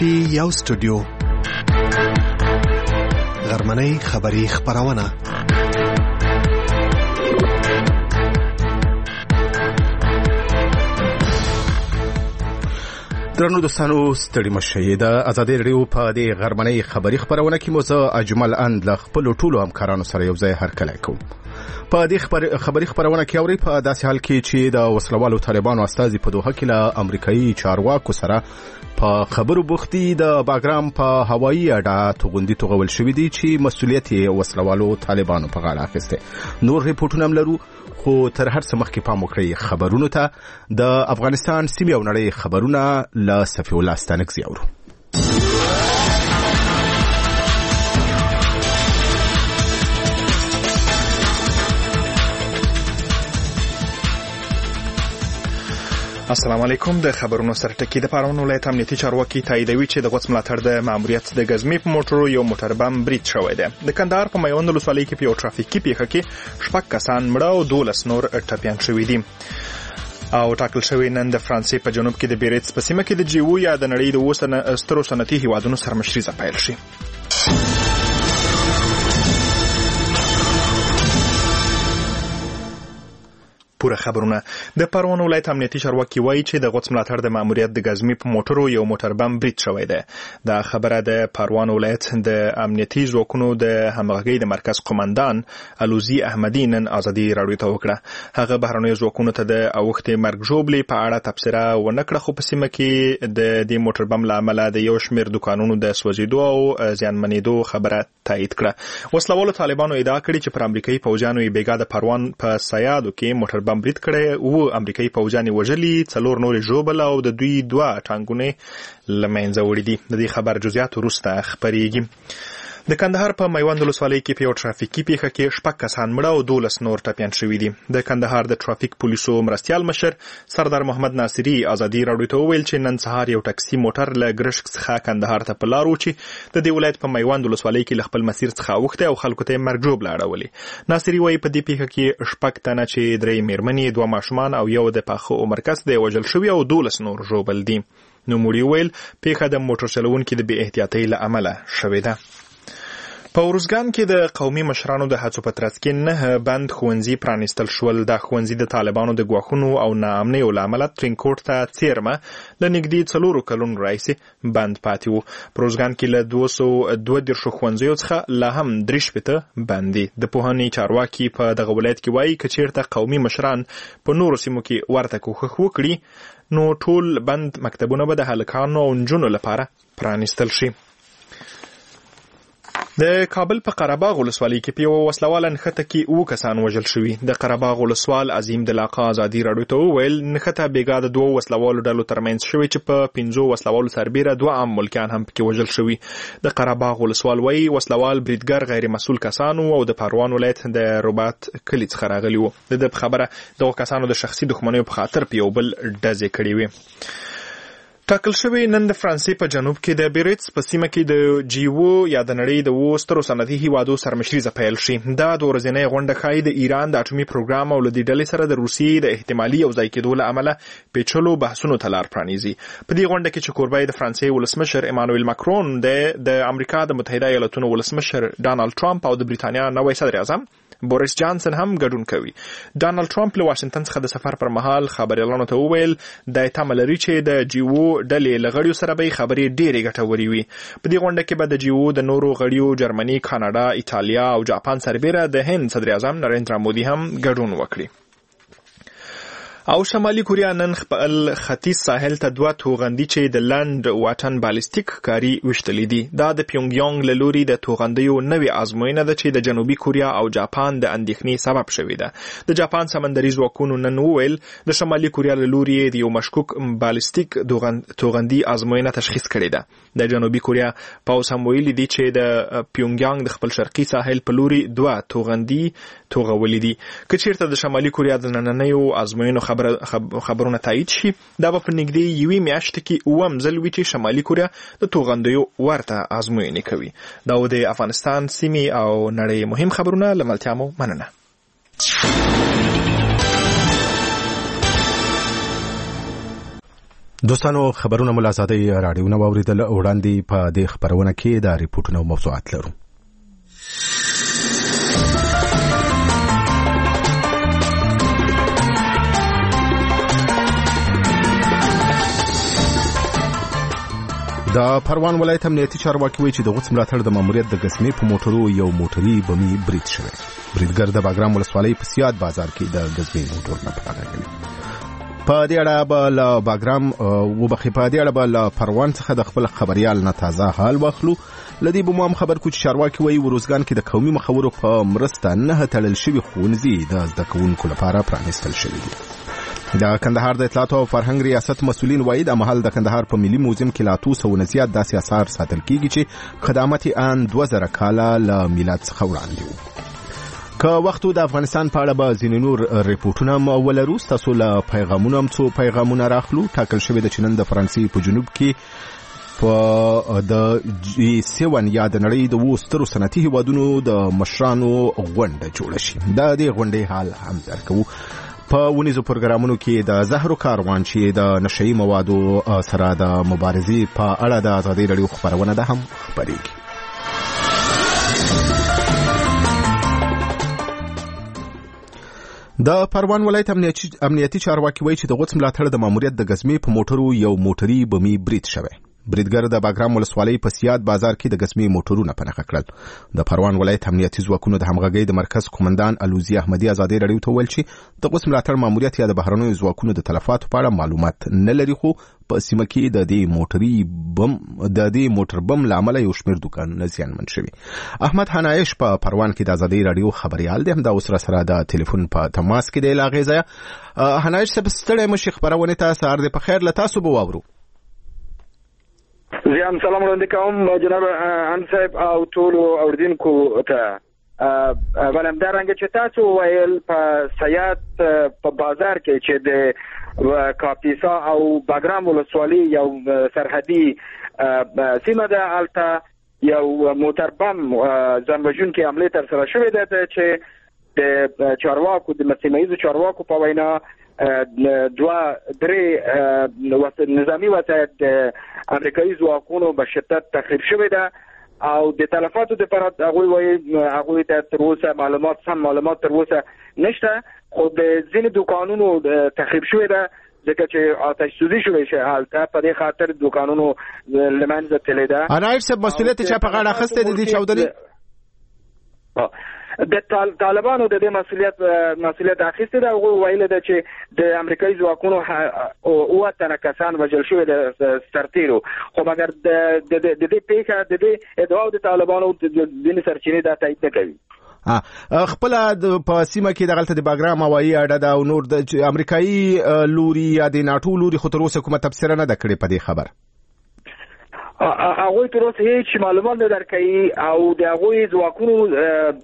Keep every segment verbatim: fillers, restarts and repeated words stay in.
دی یو سټوډیو غرمنۍ خبری خبرونه درنو دوستانو ستړي مشه د ازادي رادیو په دې غرمنۍ خبری خبرونه کې مو زه اجمل اند ل خپل ټولو همکارانو سره یو ځای هرکلی کوم. په دې خبر خبری خبرونه کې اوري په داسې حال کې چې د وسلوالو طالبانو استازي په دوحه کې له امریکایي چارواکو سره په خبرو بوختي د باګرام په هوایي اډه توغندي توغول شوې دي چې مسؤلیت یې وسلوالو طالبانو په غاړه اخیسته. نور ریپورتونه هم لرو خو تر هر څه مخکې پام وکړئ خبرونو ته. د افغانستان سیمې او نړۍ خبرونه له صفي الله ستانکزي اورو. السلام علیکم. د خبرونو سره ټکی د پارون ولایت امنیتي چارواکي تاییدوي چې د غوڅ ملاتړ د ماموریت د غزمې په موټرو یو موټر بم برید شوی دی. د کندهار په میوند ولسوالۍ کې په یو ټرافیکي پیښه کې شپږ کسان مړه او دولس نور ټپیان شوي دي. او ټاکل شوی نن د فرانسې په جنوب کې د بیریتس په سیمه کې د جیو یا د نړۍ د اوسه سترو صنعتي هیوادونو سره مشریزه پیل شي. پوره خبرونه. د پروان ولایت امنیتي چارواکي وایي چې د غوڅ ملاتړ د ماموریت د غزمې په موټرو یو موټر بم برید شوی دی. دا خبره د پروان ولایت د امنیتي ځواکونو د همغږۍ د مرکز قومندان الوزي احمدي نن ازادي راډیو ته وکړه. هغه بهرنیو ځواکونو ته د اوښتې مرګ ژوبلې په اړه تبصره ونه کړه، خو په سیمه کې د دې موټر بم له امله د یو شمېر دوکانونو د سوځېدو او زیانمنېدو خبره تایید کړه. وسلوالو طالبانو ادعا کړې چې پر امریکایي پوځیانو یې بیګا د پروان په سیادو کې موټر بم برید کړی او امریکایي پوځیان وژلي، څلور نور ژوبل او د دوی دوه ټانګونه له منځه وړي دي. د دې خبر جزئیات وروسته خپریږي. د کندهار په میوند ولسوالۍ کې په یو ټرافیکي پیښه کې شپږ کسان مړه او دولس نور ټپیان شوي دي. د کندهار د ټرافیک پولیسو مرستیال مشر سردار محمد ناصري ازادي راډیو ته وویل چې نن سهار یو ټاکسي موټر له ګرشک څخه کندهار ته په لار و چې د دې ولایت په میوند ولسوالۍ کې له خپل مسیر څخه اوښته او خلکو ته مرګ ژوبله اړولې. ناصري وایي په دې پیښه کې شپږ تنه چې درې میرمنې، دوه ماشومان او یو د پاخه عمر کس دی وژل شوي او دولس نور ژوبل دي. نوموړي وویل پیښه د موټر چلوونکي د بې احتیاطۍ له امله شوې ده. په ارزګان کې د قومي مشرانو د هڅو په ترڅ کې نه بند ښوونځي پرانیستل شول. دا ښوونځي د طالبانو د ګواښونو او ناامنیو له امله ترینکوټ ته څیرمه له نږدې څلورو کلونو راهیسې بند پاتې وو. په ارزګان کې له دوه سوه دوه دېرشو ښوونځیو څخه لا هم درې شپېته بند دي. د پوهنې چارواکي په دغه ولایت کې وایي که چیرته قومي مشران په نورو سیمو کې ورته کوښښ وکړي نو ټول بند مکتبونه به د هلکانو او نجونو لپاره پرانیستل شي. د کابل په قرهباغ ولسوالۍ کې په یوه وسلواله نښته کې اووه کسان وژل شوي. د قرهباغ ولسوال عظیم دلاقا ازادي راډیو ته وویل نښته بېګا د دوو وسلوالو ډلو ترمنځ شوې چې په پنځو وسلوالو سربیره دوه عام ملکیان هم پکې وژل شوي. د قرهباغ ولسوال وایي وسلوال بریدګر غیر مسؤل کسانو او د پروان ولایت د رباط کلي څخه راغلي وو. د ده په خبره دغو کسانو د شخصي دښمنیو په خاطر په یو بل ډزې کړې وې. ټاکل شوی نن د فرانسې په جنوب کې د بیریتس په سیمه کې د جیو یا د نړۍ د اوو سترو صنعتي هیوادو سره مشریزه پیل شي. دا د ورځنۍ غونډه ښایي د ایران د اټومي پروګرام او له دې ډلې سره د روسیې د احتمالي یوځای کېدو له امله پیچلو بحثونو ته لار پرانیزي. په دې غونډه کې چې کوربه د فرانسې ولسمشر ایمانوئل ماکرون دی، د امریکا د متحده ایالاتونو ولسمشر ډانالډ ټرمپ او د بریتانیا نوی صدر اعظم بوریس جانسن هم ګډون کوي. ډانالډ ټرمپ له واشنگټن څخه د سفر پر مهال خبريالانو ته وویل د تمه لري چې د جیو ډلې له غړیو سره به خبرې ډېرې ګټورې وي. په دې غونډه کې به د جیو د نورو غړیو جرمني، کاناډا، ایټالیا او جاپان سربیره د هند صدر اعظم نریندرا مودي هم ګډون وکړي. او شمالي کوریا نن خپل ختیځ ساحل ته دوه توغندي چې د لند واټن بالستیک کاری وشتلې دي. دا د پیونګ یانګ له لوري د توغندیو نوې ازموینه ده چې د جنوبي کوریا او جاپان د اندېښنې سبب شوې ده. د جاپان سمندري ځواکونو نن وویل د شمالي کوریا له لوري د یو مشکوک بالستیک توغندي ازموینه تشخیص کړې ده. د جنوبي کوریا پوځ هم ویلي دي چې د پیونګ یانګ د خپل شرقي ساحل په لوري دوه توغندي توغولې دي. که چیرته د شمالي کوریا د نننیو ازموینو خبرونه تایید شي، دا به په نږدې یوې میاشتې کې اووم ځل وي چې شمالي کوریا د توغندیو ورته ازموینې کوي. دا د افغانستان سیمې او نړۍ مهم خبرونه. له ملتیا مو مننه. دوستانو خبرونه مل آزادۍ رادیو نو اوریدل وړاندې په دې خبرونه کې د ریپورتونو موضوعات لرو. د پروان ولایت امنیتي چارواکي وایي چې د غوڅ ملاتړ د ماموریت د غزنی په موټرو یو موټري بمي برید شوی. بریدګر د باګرام ولسوالۍ په سیاد بازار کې د غزنی موټر نه پراته کړی. په دې اړه به له باګرام وبخې په دې اړه به له پروان څخه د خپل خبريال نه تازه حال واخلو. لدی به مو خبر کو چې چارواکي وایي وروزګان کې د قومي مخورو په مرسته نه تړل شوی ښوونځي د زده کوونکو لپاره پرانیستل شوی دي. د کندهار د اطلاعات او فرهنګ ریاست مسؤلین وایي د محل د کندهار په ملي موزیم کې لا څو سوه زیات داسې آثار ساتل کیږي چې قدامت ان دوه زره کاله له میلاد څخه وړاندې وو. که وختو د افغانستان په اړه به ځینې نور ریپورتونه هم ولرو. ستاسو له پیغامونو هم څو پیغامونه راخلو. ټاکل شوی د چنن د فرانسې په جنوب کې په د جی سیون یا د نړۍ د وو سترو صنعتي هیوادونو د مشرانو غونډه جوړه شي. د دې غونډې حال هم درکو. په ونیزو پروګرامونو کې د زهرو کاروان چې د نشئی موادو سره د مبارزې په اړه د ازادي رادیو خبرونه ده هم خبرېږي. د پروان ولایت امنیتي چارواکي وایي چې د غوڅ ملاتړ د ماموریت د غزنی په موټرو یو موټري بمي برید شوی. بریدګر د باګرام ولسوالۍ په سیاد بازار کې د غزنی موټرونه پنهخه کړل. د پروان ولایت امنیتي ځواکونو د همغږۍ د مرکز قومندان الوزي احمدي ازادي رادیو ته ویل چې د غوڅ ملاتړ ماموریت یا د بهرنیو ځواکونو د تلفاتو په اړه معلومات نه لري، خو په سیمه کې د دې موټري بم د دې موټر بم لامل یو شمېر دوکانونه زیانمن شوي. احمد حنایش په پروان کې د ازادي رادیو خبريال دی، هم د اوس سره د ټلیفون په تماس کې دی. لاغې ځای حنایش صاحب ستړی مشي خبرونه تاسو سره د په خیر لته تاسو به واورو. زیان سلام وړاندې کوم جناب ان صاحب او ټول اوردونکو ته. ولندارنګ چې تاسو ویل په سیاد په بازار کې چې د کاپیسا او باګرام ولسوالۍ یو سرحدي سیمه ده، هلته یو موټر بم ځانوژونکې حملې ترسره شوې ده چې د چارواکو د سیمه چارواکو په وینا دوه درې نظامی وسایل د امریکایي ځواکونو په شدت تخریب شوې ده او د تلفاتو لپاره هغوی وایي هغوی ته تر اوسه معلومات سم معلومات تر اوسه نشته، خو د ځینې دوکانونو تخریب شوې ده ځکه چې آتش سوزي شوې شي. هلته په دې خاطر دوکانونو له منځه تللې ده. انایت صاحب مسؤلیت چا په غاړه اخیستی د دې چاودنې؟ د طالبانو د دې مسؤلیت مسؤلیت اخیسته ده. هغه ویل ده چې د امریکایي ځواکونو او تنه کسان وژل شوی د سرتیرو، خو مګر د د دې پیښه د دې ادعا د طالبانو د دې سرچینې د تایید نه کوي. ا خپل په سیمه کې د غلطه د باګرام هوایي اډه دا او نور د امریکایي لوري یا د ناتو لوري خو تر اوسه کومه تفسیر نه ده کړې په دې خبر. هغوی تر اوسه هیڅ معلومات نه درکوي او د هغوی ځواکونو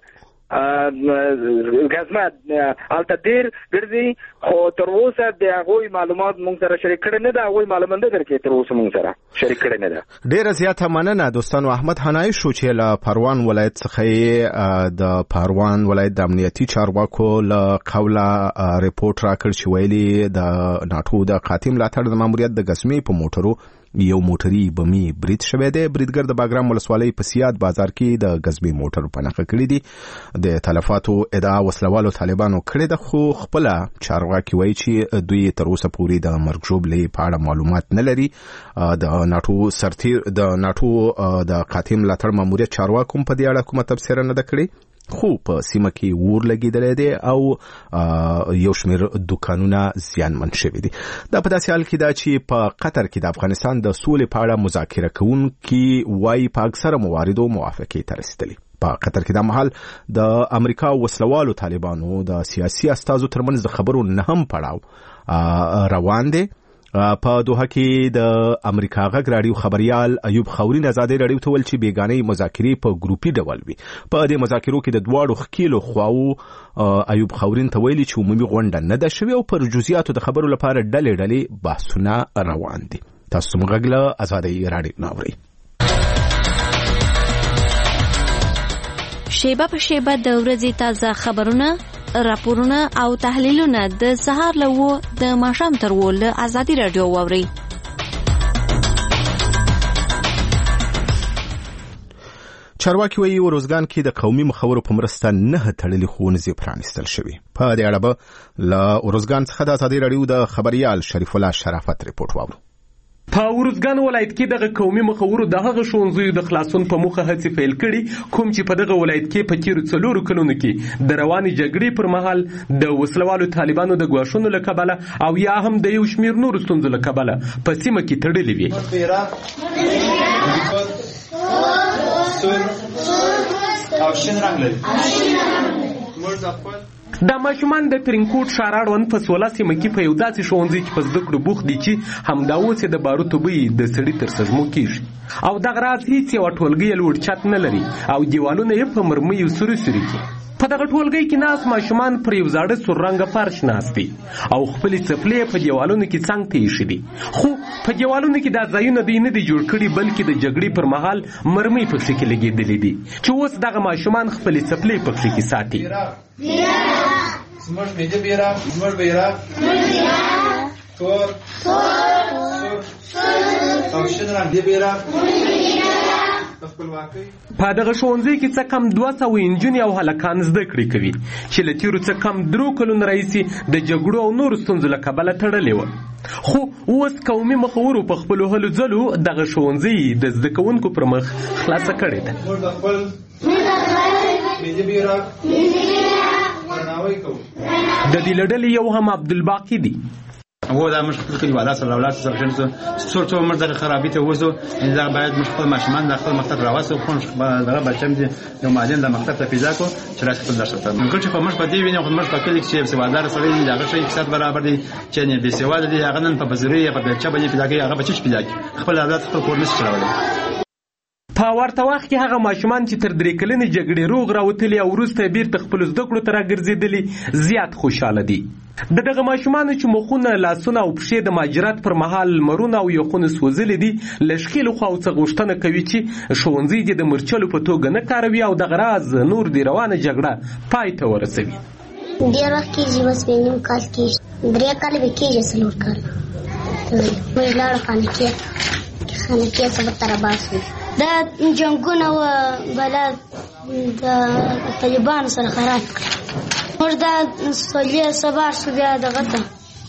غزمت الته ډیر ګرځي، خو تر اوسه د هغوی معلومات مونږ سره شریک کړي نه ده. هغوی معلومات نه درکوي تر اوسه مونږ سره شریک کړي نه ده. ډیره زیاته مننه دوستانو. احمد حنایش شو چې له پروان ولایت څخه د پروان ولایت د امنیتي چارواکو له قوله ریپورت راکړ چې ویلي د ناتو د قاتم ملاتړ د ماموریت د غزنی په موټرو یو موټري بمي برید شوی دی. بریدګر د باګرام ولسوالۍ په سیاد بازار کې د غزنی موټر پنهخه کړی دی. د تلفاتو ادعا وسلوالو طالبانو کړی ده، خو خپل چارواکي وایي چې دوی تر اوسه پورې د مرګ ژوبلې په اړه معلومات نه لري. د ناتو سرتیر د ناتو د قاتم ملاتړ ماموریت چارواکو په دې اړه کومه تفسیر نه ده کړې، خو په سیمه کې ور لګیدلې دي او یو شمېر دوکانونه زیانمن شوي دي. دا په داسې حال کې ده چې په قطر کې د افغانستان د سولې په اړه مذاکره کوونکي وایي په اکثره مواردو موافقې ته رسیدلي. په قطر کې د محل د امریکا وسلوالو طالبانو د سیاسي استازو ترمنځ د خبرو نه هم پړاو روان دي. په دوحه کې د امریکا غږ رادیو خبريال ایوب خورین ازادي رادیو ته ول چې بیگانې مذاکرې په ګروپي ډول وي. په دې مذاکرو کې د دواړو خکیلو خواو ایوب خورین ته ویلي چې عمومي غونډه نه ده شوې او پر جزئیاتو د خبرو لپاره ډلې ډلې بحثونه روان دي. تاسو موږ غږ ازادي رادیو ناوړي. شیبه په شیبه د ورځې تازه خبرونه، راپورونه او تحلیلونه د سهار له وو د ماښام تر وو له ازادي رادیو واوري. چارواکي وایي ارزګان کې د قومي مخورو په مرسته نه تړلي ښوونځي پرانیستل شوي. په دې اړه به له ارزګان څخه د ازادي راډیو د خبريال شریف الله شرافت ریپورت واورو. په ارزګان ولایت کې دغه قومي مخورو د هغه ښوونځیو د خلاصون په موخه هڅې پیل کړي کوم چې په دغه ولایت کې په تیرو څلورو کلونو کې د روانې جګړې پر مهال د وسلوالو طالبانو د ګواښونو له کبله او یا هم د یو شمېر نورو ستونزو له کبله په سیمه کې تړلې وي. دا ماشومان د ترینکوټ ښار اړوند په سوله سیمه کې په یو داسې ښوونځي کې په زده کړو بوخت دي چې همدا اوس یې د باروتو بوی د سړي تر سږمو کېږي او دغه راز هېڅ یوه ټولګۍ یې لوړ چت نه لري او دیوالونه یې په مرمیو سوري سوري کې. په دغه ټولګۍ کې ناست ماشومان پر یو زاړه سور رنګه فرش ناست دي او خپلې څپلې په دیوالونو کې څنګ ته ایښي دي. خو په دیوالونو کې دا ځایونه دوی نه دي جوړ کړي بلکې د جګړې پر مهال مرمۍ پکښې کې لګېدلې دي چې اوس دغه ماشومان خپلې څپلې پکښې کې ساتي. زموږ ملي بیرغ زموږ بیرغ تور او شین رنګ دی بیرغ. په دغه ښوونځي کې څه کم دوه سوه نجونې او هلکان زده کړې کوي چې له تېرو څه کم درو کلونو راهیسې د جګړو او نورو ستونزو له کبله تړلې وه. خو اوس قومي مخورو په خپلو هلو ځلو دغه ښوونځي د زده کوونکو پر مخ خلاصه کړې ده. د دې له ډلې یو هم عبدالباقي دی. هو دا موږ خپل کلیوالات سره ولاړ سره شنو څو څو موږ دغه خرابې ته وځو دا باید موږ خپل ماشومان د خپل مکتب راوځو خو دغه بچم دي یو معلم د مکتب ته پیدا کو چې راځي خپل درس ته موږ چې په موږ په دې ویني خو موږ په کلی کې چې سوادار سره دي هغه شي اقتصاد برابر دي چې نه به سواد دي هغه نن په بزري په بچا باندې پیدا کوي هغه بچی پیدا کوي خپل اولاد خپل کور نشي چلولای. په ورته وخت کې هغه ماشومان چې تر درې کلنې جګړې روغ راوتلي او وروسته یې بیرته خپلو زده کړو ته راګرځېدلي زیات خوشحاله دي. د دغه ماشومانو چې مخونه لاسونه او پښې د مهاجرت پر مهال لمرونه او یخونه سوځلي دي له ښکېلو خواو څه غوښتنه کوي چې ښوونځي دې د مرچلو په توګه نه کاروي او دغه راز نور دې روانه جګړه پای ته ورسوي. ډېر وخت کېږي بس بې نیم کال کېږي درې کاله به کېږي څلور کاله موږ لاړو خانقې خانقې څه به تر باسو دا جنګونه و بلا د طالبانو سره خراب کړه موږ دا سولې سبا شو بیا دغه ته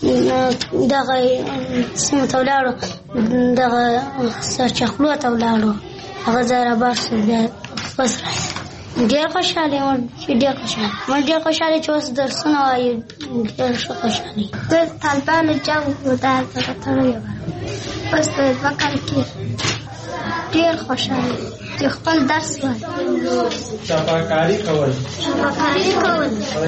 دغه سیمې ته ولاړو دغه سرچخلو ته ولاړو هغه ځای رابار شو بیا بس راسي ډېر خوشحاله یم ډېر خوشحاله موږ ډېر خوشحاله چې اوس درسونه وایو ډېر ښه خوشحاله د طالبانو جنګ و دا دغه تړلی وه اوس په دوه کال کې ډېر خوشحاله چې خپل درس وایي شفاکاري کول شفاکاري کول.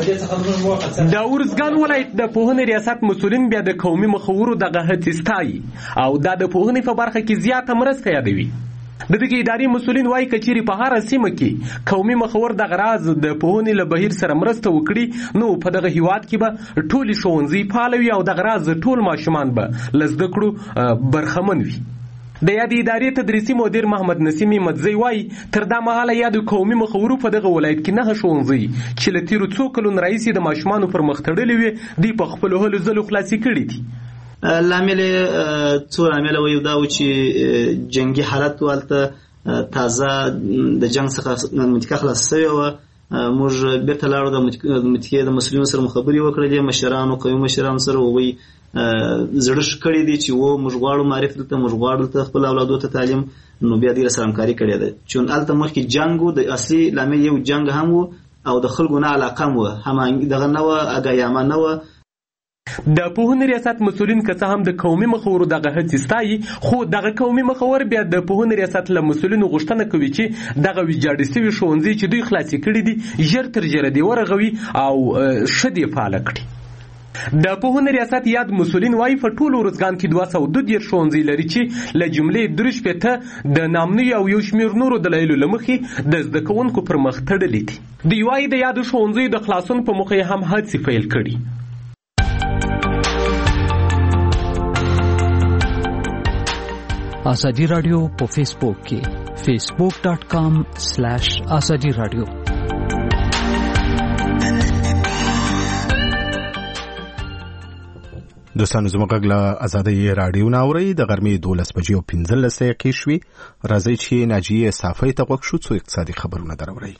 د ارزګان ولایت د پوهنې ریاست مسؤلین بیا د قومي مخورو دغه هڅې ستایي او دا د پوهنې په برخه کې زیاته مرسته یادوي. د دغه ادارې مسؤلین وایي که چیرې په هره سیمه کې قومي مخور دغه راز د پوهنې له بهیر سره مرسته وکړي نو په دغه هیواد کې به ټولې ښوونځي فعال وي او دغه راز ټول ماشومان به له زده کړو برخمن وي. د یادې ادارې تدریسي مدیر محمد نسیم مدزی وایي تر دا مهاله یادو قومي مخورو په دغه ولایت کې نه ښوونځي چې له تېرو څو کلونو راهیسې د ماشومانو پر مخ تړلي وي دوی په خپلو هلو ځلو خلاصې کړي دي. لامل څو لامل و یو دا و چې جنگي حالت والته تازه د جنگ څخه متکه خلاص شوی و موږ بیرته لاړو د متکې د مسؤلینو سره خبرې وکړلې مشرانو قومي مشرانو سره ووایي زړه کړی دی چې و موږ غواړو معرف دلته موږ غواړو دلته خپل اولادو ته تعلیم نو بیا دې سره همکاري کړې ده چې هلته مخکې جنګ و د اصلي لامل یو جنګ هم و او د خلکو نه علاقه هم و هم دغه نه وه اګایامه نه وه. د پوهنې ریاست مسؤلین که څه هم د قومي مخورو دغه هڅې ستایي خو دغه قومي مخور بیا د پوهنې ریاست له مسؤلینو غوښتنه کوي چې دغه ویجاړې سوي ښوونځي چې دوی خلاصې کړي دي ژر تر ژره دې ورغوي او ښه دې فعاله کړي. د پوهنې ریاست یاد مسؤلین وایي په ټول ارزګان کې دوه سوه دوه دېرش ښوونځي لري چې له جملې درې شپېته د نامنیو او یو شمېر نورو دلایلو له مخې د زده کوونکو پر مخ تړلي دي. دوی وایي د یادو ښوونځیو د خلاصون په موخه یې هم هڅې پیل کړي. آزادی رادیو په فیسبوک کې فیسبوک ډاٹ کام سلیش آزادی رادیو. دوستانو زموږ غږ له ازادۍ راډیو نه اورئ د غرمې دولس بجې او پنځلس دقیقې شوې. راځئ چې ناجیې صافۍ ته غوږ شو څو اقتصادي خبرونه درورئ.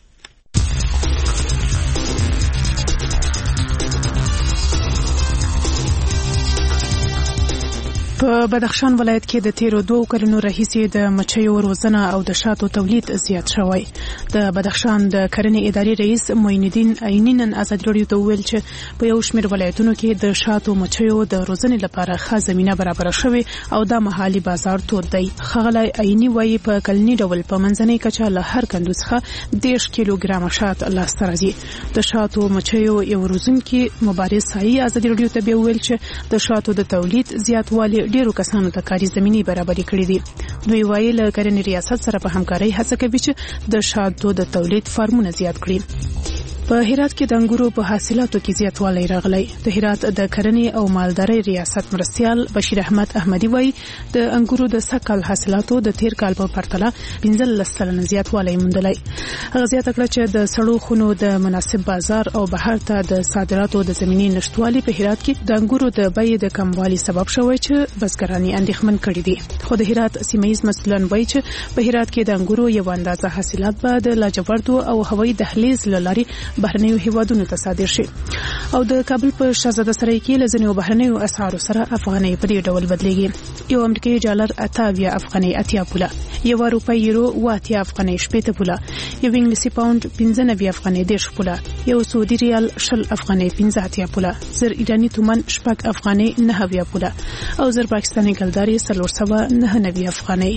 په بدخشان ولایت کې د تیرو دوو کلونو راهیسې د مچیو روزنه او د شاتو تولید زیات شوی. د بدخشان د کرنې ادارې رئیس معین الدین عینی نن ازادي راډیو ته وویل چې په یو شمېر ولایتونو کې د شاتو مچیو د روزنې لپاره ښه زمینه برابره شوې او دا محلي بازار تود دی. ښاغلی عینی وایي په کلني ډول په منځنۍ کچه له هر کندو څخه دېرش کیلوګرامه شات لاسته راځي. د شاتو مچیو یو روزونکي مبارز سایي ازادي راډیو ته بیا وویل چې د شاتو د تولید زیاتوالی ډیرو کسانو ته کاري زمینی برابرې کړې دي. دوی وایي له کرنې ریاست سره په همکارۍ هڅه کوي چې د شاتو د تولید فارمونه زیات کړي. په هرات کې د انګورو په حاصلاتو کې زیاتوالی راغلی. د هرات د کرنې او مالدارۍ ریاست مرستیال بشیر احمد احمدي وایي د انګورو د سږکال حاصلاتو د تیر کال په پرتله پنځلس سلنه زیاتوالی موندلی. هغه زیاته کړه چې د سړو خونو د مناسب بازار او بهر ته د صادراتو د زمینې نشتوالي په هرات کې د انګورو د بیې د کموالي سبب شوی چې بزګران یې اندېښمن کړي دي. خو د هرات سیمه ییز مسؤلان وایي چې په هرات کې د انګورو یو اندازه حاصلات به د لاجوردو او هوایي دهلیز له لارې بهرنیو هیوادونو ته صادر شي. او د کابل په شهزاده سرای کې له ځینو بهرنیو اسعارو سره افغانۍ په دې ډول بدلیږي. یو امریکایي ډالر اتاویا افغانۍ اتیا پوله، یو روپۍ یورو واتیا افغانۍ شپېته پوله، یو انګلیسي پاوند پنځه نوي افغانۍ دېرش پوله، یو سعودي ریال شل افغانۍ پنځه اتیا پوله، زر ایراني تومان شپږ افغانۍ نهه اویا پوله او زر پاکستاني کلدارې څلور سوه نهه نوي افغانۍ.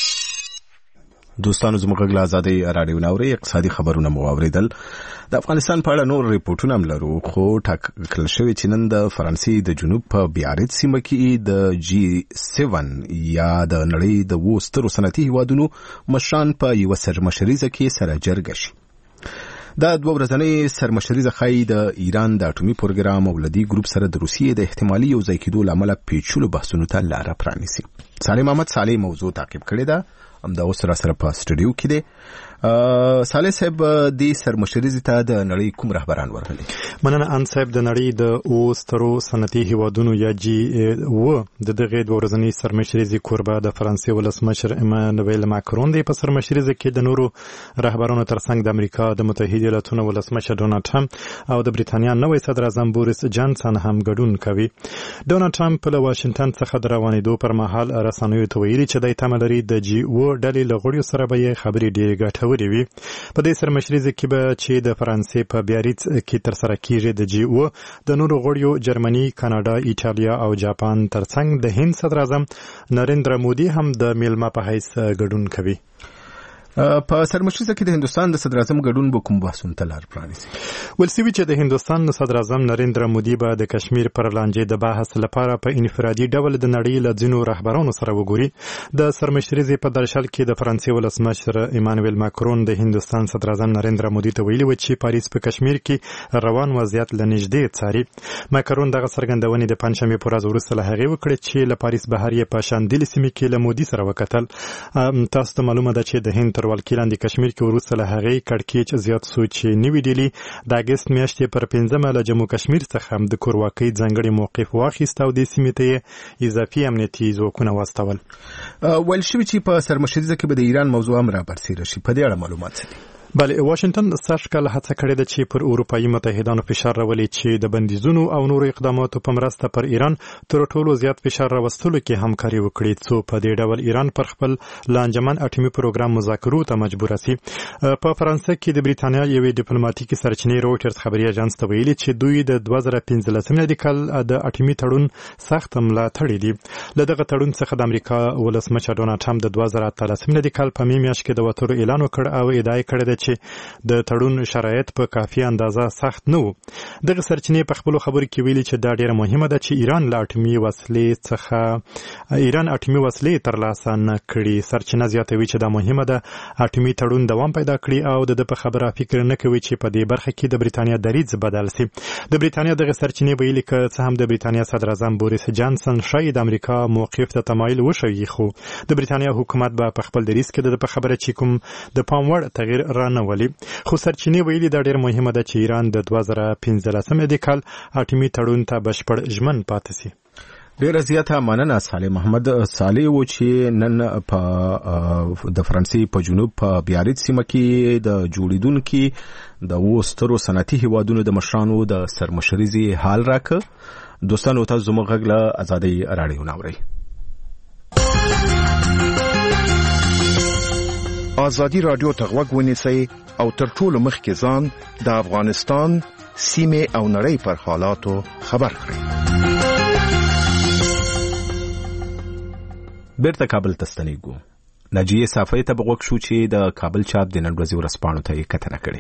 دوستانو زموږ غږ له ازادۍ راډیو نه اورئ. اقتصادي خبرونه مو واورېدل. د افغانستان په اړه نور ریپورټونه هم لرو، خو ټاکل شوی چې نن د فرانسې د جنوب په بیاریت سیمه کې د جی سیون یا د نړۍ د اوو سترو صنعتي هیوادونو مشران په یوه سرمشریزه کې سره جرګه شي. دا دوه ورځنۍ سرمشریزه ښایي د ایران د اټومي پروګرام او له دې ګروپ سره د روسیې د احتمالي یوځای کېدو له امله پیچلو بحثونو ته لاره پرانیسي. صالح محمد صالح موضوع تعقیب کړې ده، همدا اوس را سره په سټوډیو کې دی. صالح صاحب د سرمشریزې ته د نړۍ کوم رهبران ورغلي؟ مننه ان صاحب. د نړۍ د اوو سترو صنعتي هیوادونو یا جی اوه د دغه دوه ورځنۍ سرمشریزې کوربه د فرانسې ولسمشر ایمانوئل ماکرون دی. په سرمشریزه کې د نورو رهبرانو ترڅنګ د امریکا د متحده ایالاتونو ولسمشر ډونالډ ټرمپ او د بریتانیا نوی صدر اعظم بوریس جانسن هم ګډون کوي. ډونالډ ټرمپ له واشنگټن څخه د روانېدو پر مهال رسنیو ته ویلي چې د تمه لري د جی اوه ډلې له غړیو سره به یې خبرې ډېرې ګټورې وي. په دې سرمشریزه کې به چې د فرانسې په بیاریت کې تر سره کیږي د جی اوه د نورو غړیو جرمني، کاناډا، ایټالیا او جاپان ترڅنګ د هند صدر اعظم نریندرا مودي هم د میلمه په حیث ګډون کوي. په سرمشریزه کې د هندستان د صدر اعظم ګډون به کوم بحثونو ته لار پرانیسي؟ ویل شوي چې د هندستان صدر اعظم نریندرا مودي به د کشمیر پر لانجې د بحث لپاره په انفرادي ډول د نړۍ له ځینو رهبرانو سره وګوري. د سرمشریزې په درشل کې د فرانسې ولسمشر ایمانوئل ماکرون د هندستان صدر اعظم نریندرا مودي ته ویلي و چې پاریس په کشمیر کې روان وضعیت له نږدې څاري. ماکرون دغه څرګندونې د پنجشنبې په ورځ وروسته له هغې وکړې چې له پاریس بهر یې په شاندلې سیمې کې له مودي سره وکتل. تاسو ته معلومه ده چې د هند تر ولکې لاندې کشمیر کې وروسته له هغې کړکېچ زیات شو چې نوي ډیلي د اګست میاشتې پر پنځمه له جموں کشمیر څخه د کورواکۍ ځانګړی موقف واخیست او دې سیمې ته یې اضافي امنیتي ځواکونه واستول. ویل شوي چې په سرمشریزه کې به د ایران موضوع هم رابرسېره شي. په دې اړه معلومات څه دي؟ بله، واشنگټن سږکال هڅه کړې ده چې پر اروپایي متحدانو فشار راولي چې د بندیزونو او نورو اقداماتو په مرسته پر ایران تر ټولو زیات فشار راوستلو کې همکاري وکړي، څو په دې ډول ایران پر خپل لانجمن اټومي پروګرام مذاکرو ته مجبوره سي. په فرانسه کې د بریتانیا یوې ډیپلوماټیکي سرچینې رویټرز خبري اژانس ته ویلي چې دوی د دوه زره پنځلسم میلادي کال د اټومي تړون سخت ملاتړي دي. له دغه تړون څخه د امریکا ولسمشر ډونالډ ټرمپ د دوه زره اتلسم میلادي کال په مې میاشت کې د وتلو اعلان وکړ او ادعا یې کړې ده چې د تړون شرایط په کافي اندازه سخت نه وو. دغه سرچینې په خپل خبرو کې ویلي چې دا ډیره مهمه ده چې ایران له اټومي وسلې څخه ایران اټومي وسلې ترلاسه نه کړي. سرچینه زیاتوي چې دا مهمه ده اټومي تړون دوام پیدا کړي او د په خبره فکر نه کوي چې په دې برخه کې د بریتانیا دریځ بدل شي. د بریتانیا دغه سرچینې ویلي که څه هم د بریتانیا صدر اعظم بوریس جانسن شاید امریکا موقف ته تمایل وښیي، خو د بریتانیا حکومت به په خپل دریځ کې د په خبره چې کوم د پام وړ تغییر را نه ولي. خو سرچینې ویلي دا ډېر مهمه ده چې ایران د دوه زره پنځلسم میلادي کال اټومي تړون ته بشپړ ژمن پاتې شي. ډیره زیاته مننه صالح محمد صالح و چې نن په د فرانسې په جنوب په بیاریت سیمه کې د جوړیدونکو د وسترو صنعتي هیوادونو د مشرانو د سرمشريزي حال راکړ. دوستانو تاسو زموږ غږ له ازادي رادیو ناوړئ. ازادي رادیو ته غوږ ونیسئ او تر ټولو مخکې ځان د افغانستان سیمه او نړۍ پر حالاتو خبر کړئ. بیرته کابل ته ستنېږو. ناجیه صافی ته بغوږ شو چې د کابل چاپ د نن ورځې ورځپاڼو ته یې کتنه کړې.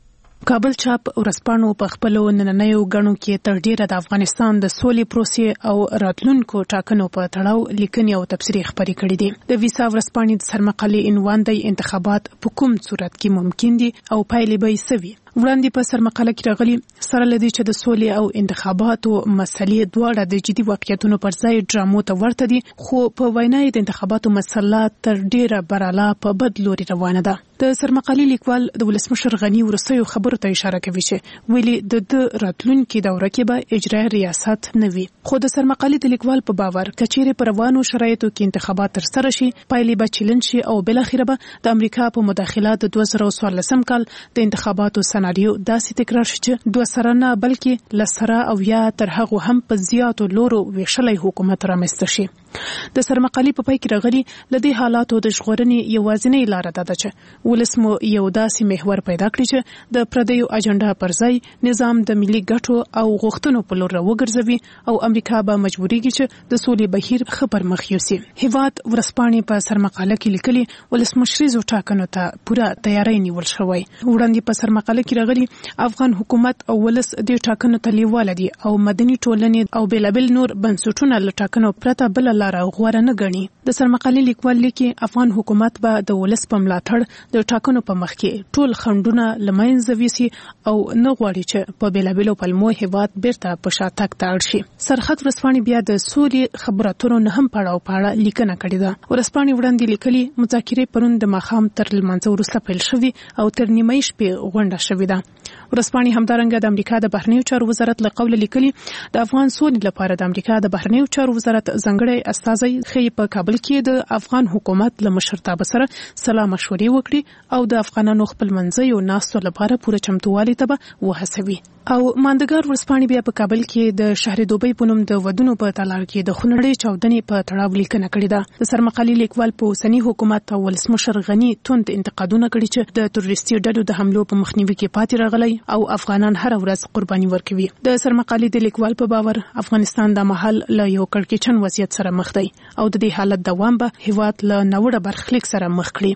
کابل چاپ ورځپاڼو په خپلو نننیو غڼو کې تر ډیره د افغانستان د سولې پروسې او راتلونکو ټاکنو په تړاو لیکنې او تبصرې خپرې کړې دي. د ویسا ورځپاڼې د سرمقالې عنوان دی انتخابات په کوم صورت کې ممکن دي او پایلې به یې څه وي. وړاندې په سرمقاله کې راغلي سره لدی چې د سولې او انتخاباتو مسلې دواړه د جدي واقعیتونو پر ځای ډرامو ته ورته دي، خو په وینا د انتخاباتو مسله تر ډیره براله په بد لوري روانه ده. د سرمقالې لیکوال د ولسمشر غنی ورسېو خبرو ته اشاره کوي چې ویلي د د راتلونکي دوره کې به اجرایي ریاست نه وي، خو د سرمقالې د لیکوال په باور کچېرې پر روانو شرایطو کې انتخابات تر سره شي پایلې به چیلنج شي او بل اخر به د امریکا په مداخلات د دوه زره څوارلسم کال د انتخاباتو سناریو داسې تکرار شي چې دوه سره نه بلکې لسره او یا تر هغه هم په زیاتو لورو ویشلای حکومت رامنځته شي. د سرمقالې په پای کې راغلي لدې حالاتو د ژغورنې یوازینۍ لار ده چې ولس مو یو داسې محور پیدا کړي چې د پردیو اجنډا پر ځای نظام د ملي ګټو او غوښتنو په لور وګرځوي او امریکا به مجبورېږي چې د سولې بهیر خبر مخ یوسي. هیواد ورځپاڼې په سرمقاله کې لیکلي ولسمشریزو ټاکنو ته پوره تیاری نیول شوی. وړاندې په سرمقاله کې راغلي افغان حکومت او ولس د ټاکنو ته لیواله دي او مدني ټولنې او بېلابېل نور بنسټونه له ټاکنو پرته بل لاره غوره نه ګڼي. د سرمقالې لیکوال لیکي افغان حکومت به د ولس په ملاتړ د ټاکنو په مخ کې ټول خنډونه له منځه ویسي او نه غواړي چې په بېلابېلو پلمو هیواد بیرته په شاتګ ته اړ شي. سرحد ورځپاڼې بیا د سولې خبرو اترو نه هم پړاو پاړه لیکنه کړې ده. ورځپاڼې وړاندې لیکلي مذاکرې پرون د ماښام تر لمانځه وروسته پیل شوي او تر نیمې شپې غونډه شوې ده. ورځپاڼې همدارنګه د امریکا د بهرنیو چارو وزارت له قوله لیکلي د افغان سولې لپاره د امریکا د بهرنیو چارو وزارت ځانګړی استازی خې په کابل کې د افغان حکومت له مشرتابه سره سلا مشورې وکړي او د افغانانو خپل منځي او ناستو لپاره پوره چمتووالي ته وهڅوي. او ماندګار ورځپاڼې بیا په کابل کې د شهر دوبۍ په نوم د ودونو په تالار کې د خونړۍ چاودنې په تړاو لیکنه کړې ده. د سرمقالې لیکوال په اوسني حکومت او ولسمشر غنی توند انتقادونه کړي چې د تروریستي ډلو د حملو په مخنیوي کې پاتې راغلي او افغانان هر ورځ قرباني ورکوي. د سرمقالې د لیکوال په باور افغانستان د محل له یو کړکېچن وضعیت سره مخ دی او د دې حالت دوام به هیواد له نوړه برخلیک سره مخ کړي.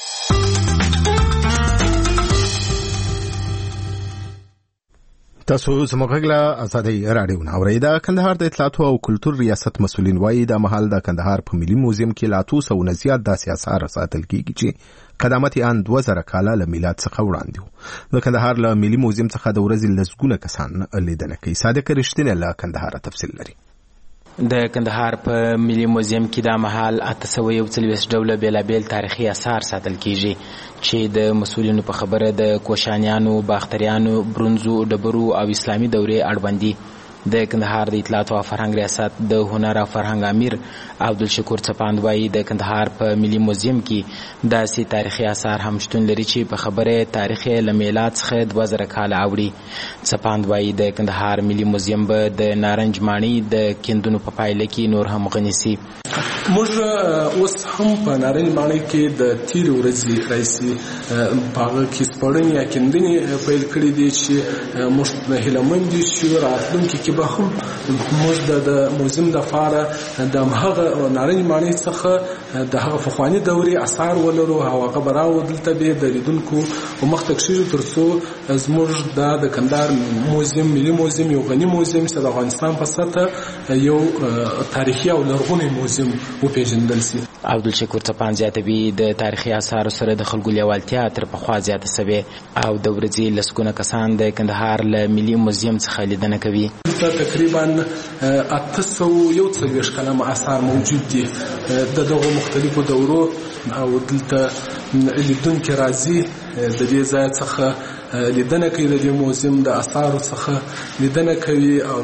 تاسو زموږ غږ له ازادي رادیو ناوړئ. د کندهار د اطلاعاتو او کلتور ریاست مسؤلین وایي د مهال د کندهار په ملي موزیم کې لا اتو سوه نه زیات داسې اثار ساتل کیږي چې قدامت یې ان دوه زره کاله له میلاد څخه وړاندې و. د کندهار له ملي موزیم څخه د ورځې لسګونه کسان لیدنه کوي. صادق رښتینی له کندهار تفصیل لري. د کندهار په ملي موزیم کې د مهال اته سوه یو څلوېښت ډوله بېلابېل تاریخي اثار ساتل کیږي چې د مسؤلینو په خبره د کوشانیانو، باختریانو، برونزو، ډبرو او اسلامي دورې اړوند دي. د کندهار د اطلاعاتو او فرهنګ ریاست د هنر او فرهنګ امیر عبدالشکور څپاند وایي د کندهار په ملي موزیم کې داسې تاریخي اثار هم شتون لري چې په خبره تاریخ له میلاد څخه دوه زره کاله اوړي. څپاند وایي د کندهار ملي موزیم به د نارنج ماڼۍ د کیندونو په پایله کې نور هم غني سي. موږ اوس هم په نارنج ماڼۍ کې د تیر ورځې راځي په هغه کې سپړنې یا کیندنې پیل کړې دي چې موږ هیلهمند دي چې راتلونکي کې به هم موږ د موزیم د فاره د هغه نارنج ماڼۍ څخه د هغه پخواني دورې اثار ولرو او هغه به راو دلته به د لیدونکو په مخ ته کښېږدو تر څو زموږ د کندهار موزیم ملي موزیم یو غني موزیم چې د افغانستان په سطحه یو تاریخي او لرغونی موزیم وپېژندل سي. عبدالشکور څپاند زیاتوي د تاریخي اثارو سره د خلکو لیوالتیا تر پخوا زیاته سوې او د ورځې لسګونه کسان د کندهار له ملي موزیم څخه لیدنه کوي. تقریبا اته سوه یو څلوېښت کلمه اثار موجود دي د دغو مختلفو دورو او دلته لیدونکي راځي د دې ځای څخه لیدنه کوي، د دې موزیم د اثارو څخه لیدنه کوي او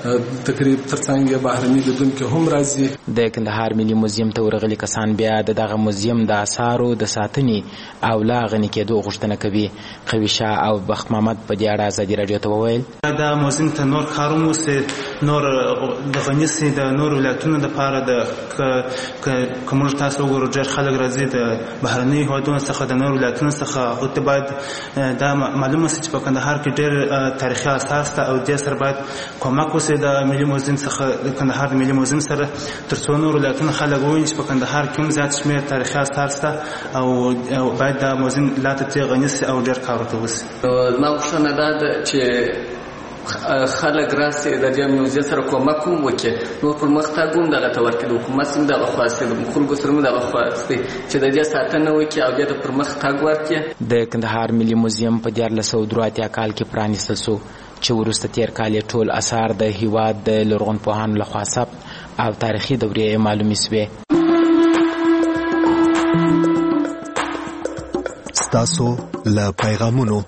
تقریبا ترڅنګ بهرني لیدونکو هم راځي. د کندهار ملي موزیم ته ورغلي کسان بیا دغه موزیم د آثارو د ساتنې او لا غني کېدو غوښتنه کوي. قوي شاه او بخت محمد په دې اړه ازادي راډیو ته وویل دا موزیم ته نور کارونه سي نور د غني سي د نور ولایتونو لپاره د کوم تاسو وګورئ ډېر خلک راځي د بهرني هیوادونو څخه د نور ولایتونو څخه او باید دا معلومه سي چې په کندهار کې ډېر تاریخي آثار شته او دې سره باید کومک وسي د ملي موزیم څخه د کندهار د ملي موزیم سره تر څو نور ولایتونو خلک وویني چې په کندهار کې هم زیات شمېر تاریخي آثار شته او باید دا موزیم لا ته غني سي او ډېر کار ورته وسي. ما غوښتنه دا ده چې خلک راسي د دې موزیم سره کومک وکړي نو پرمختګ هم دغه ته ورکړي د حکومت هم دغه خواسته د خلکو سره هم دغه خواسته چې د دې ساتنه وکړي او د پرمختګ ورکړي. د کندهار ملي موزیم په دیارلس سوه درې اتیا کال کې پرانیستل شو چې وروسته تیر کال یې ټول اثار د هیواد د لرغونپوهانو لخوا ثبت او تاریخي دورې معلومې سوې. ستاسو له پیغامونو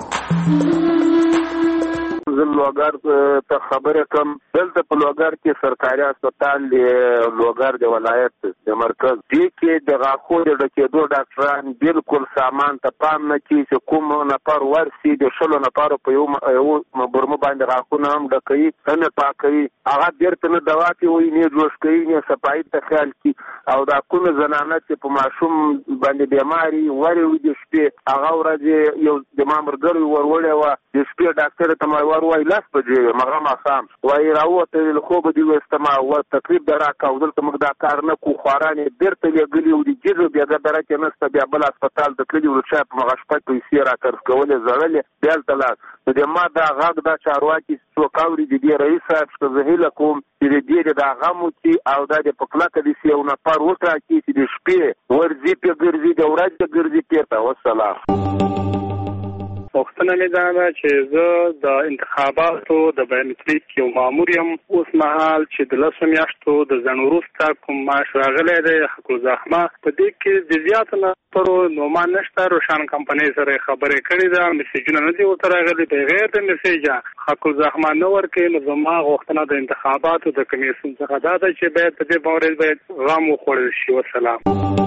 زه لوګر ته خبره کوم. دلته په لوګر کې سرکاري هسپتال دی لوګر د ولایت د مرکز دی کې د غاښو د ډکېدو ډاکټران بالکل سامان ته پام نه کوي چې کوم نفر ورسي د شلو نفرو په یو برمه باندې غاښونه هم ډکوي نه پاکوي هغه بیرته نه دوا کوي نه جوش کوي نه صفایي ته خیال کوي او دا کومه زنانه چې په ماشوم باندې بیماري وري وي د شپې هغه ورځ یو د مامورګر ورولې وه د شپې ډاکټر ته ما وای لاس بجې مغه ما سام وای راوته له خوب دی واستما او تقریب دراکا او دلته موږ دا کار نه کو خوارانه بیرته لګلی او د جزو بیا د درکه نسته بیا بل هسپتال د کلی ورچا په مغه شپه پیسې را کړ کولې زړلې بیل تل د ما دا غاګ دا چارواکي څوکاوري د رئیس صاحب څخه زهیله کوم چې دې دا غمو چې او د پکلاکه دي سیو نه پر وټا کې د شپې ورځي په ګرځي د ورځې ګرځي پیته والسلام. وختونه مې دا ده چې زه د انتخاباتو د بایومتریک یو مامور یم. اوس مهال چې د لسو میاشتو د ځنډ وروسته کوم معاش راغلی دی حق الزحمه په دې کې د زیاتو نفرو نومان نشته. روشان کمپنۍ سره خبرې کړې ده میسیجونه نه دي ورته راغلي بغیر د میسیجه حق الزحمه نه ورکوي. نو زما غوښتنه د انتخاباتو د کمیسیون څخه دا ده چې باید په دې مورد باید غم وخوړل شي. والسلام.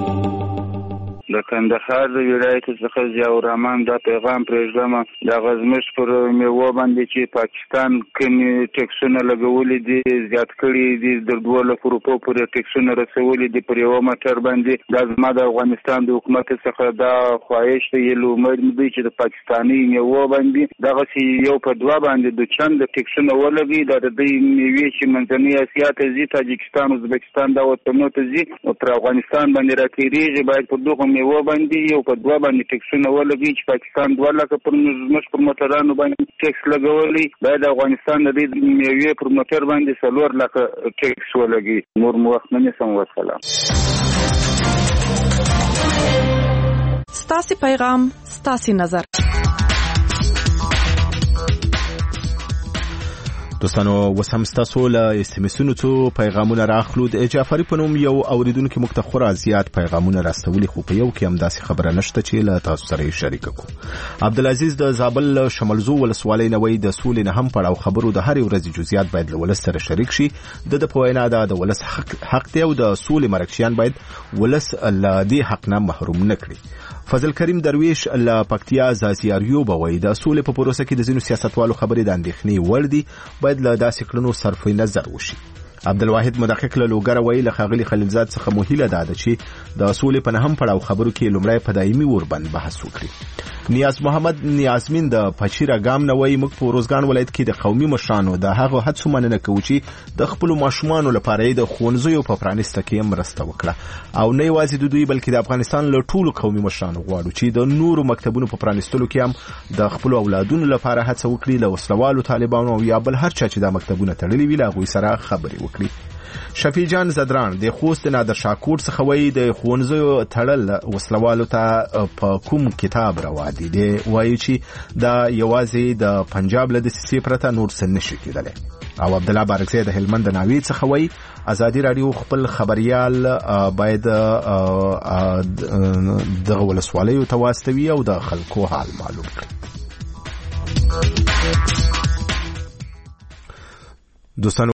د کندهار د ولایت څخه ضیاء الرحمن دا پیغام پرېږدم د غزمش پر میوه باندې چې پاکستان کومې ټیکسونه لګولي دي زیات کړي دي د دوه لکو روپو پورې ټیکسونه رسولي دي پر یوه موټر باندې. دا زما د افغانستان د حکومت څخه دا خواهش دی یلو امید مې دی چې د پاکستاني میوه باندې دغسې یو په دوه باندې د چند ټیکسونه ولګي دا د دوی میوې چې منځنۍ اسیا ته ځي تاجکستان ازبکستان دا وطنونو ته ځي او پر افغانستان باندې راتېرېږي باید په دغو میوه باندې یو په دوه باندې ټیکسونه ولګي چې پاکستان دوه لکه پر زموږ پر موټرانو باندې ټیکس لګولی باید افغانستان د دې میوې پر موټر باندې څلور لکه ټیکس ولګي. نور مو وخت نه نیسم. والسلام. ستاسې پیغام ستاسې نظر. دوستانو وسم ستاسو له استمسونو څو پیغامونه راخلو. د جعفری په نوم یو اوریدونکو موږ ته خورا زیات پیغامونه راستولي خو په یو کې هم داسې خبره نشته چې له تاسو سره یې شریک کړو. عبدالعزیز د زابل شمالزو ولسوالۍ نه وایي د سولې نه هم پړاو خبرو د هرې ورځې جزئیات باید له ولس سره شریک شي. د د په وینا دا د ولس حق دی او د سولې مرکچیان باید ولس له دې حق نه محروم نه کړي. فضل کریم درویش له پکتیا زازیاریو بوي د سولې په پروسه کې د ځینو سیاستوالو خبرې د اندېښنې وړ دي باید له داسې کړنو صرف نظر وشي. عبدالواحد مدقق له لوګر وایي له ښاغلي خلیلزاد څخه مو هیله ده چې د سولې په نهم پړاو خبرو کې لومړی په دایمي وربند بحث وکړي. نیاز محمد نیازمین د پچیره ګام نه وایي موږ په روزګان ولایت کې د قومي مشرانو د هغو هڅو مننه کوو چې د خپلو ماشومانو لپاره د ښوونځیو په پرانیسته کې مرسته وکړه او نه یوازې د دوی بلکې د افغانستان له ټولو قومي مشرانو غواړو چې د نورو مکتبونو په پرانیستلو کې هم د خپلو اولادونو لپاره هڅه وکړي له وسلوالو طالبانو او یا بل هر چا چې دا مکتبونه تړلي وي له هغوی سره خبرې وکړي. شفیع جان زدران د خوست نادر شاکور څخه وایي د ښوونځیو تړل وسلوالو ته په کوم کتاب روا دي. دی وایي چې دا یوازې د پنجاب له دسیسې پرته نور څه نشي کېدلی. او عبدالله بارکزی د هلمند د ناوې څخه وایي ازادي راډیو خپل خبریال باید دغه ولسوالیو ته واستوي او د خلکو حال معلوم کړي. دوستان